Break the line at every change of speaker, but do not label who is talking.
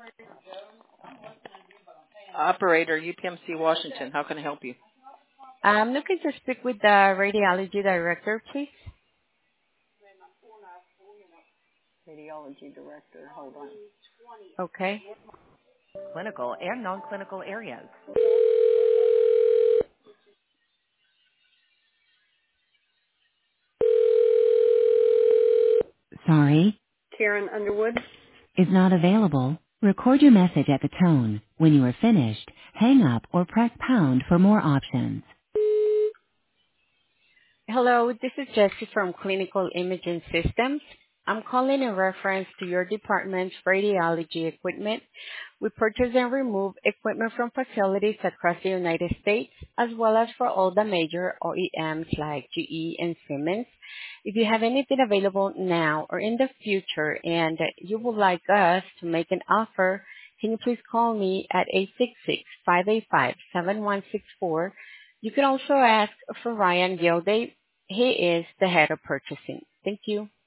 Operator, UPMC Washington. How can I help you?
I'm looking to speak with the radiology director, please.
Radiology director. Hold on.
Okay.
Clinical and non-clinical areas.
Sorry,
Karen Underwood.
is not available. Record your message at the tone. When you are finished, hang up or press pound for more options.
Hello, this is Jessie from Clinical Imaging Systems. I'm calling in reference to your department's radiology equipment. We purchase and remove equipment from facilities across the United States, as well as for all the major OEMs like GE and Siemens. If you have anything available now or in the future and you would like us to make an offer, can you please call me at 866-585-7164. You can also ask for Ryan Gilday. He is the head of purchasing. Thank you.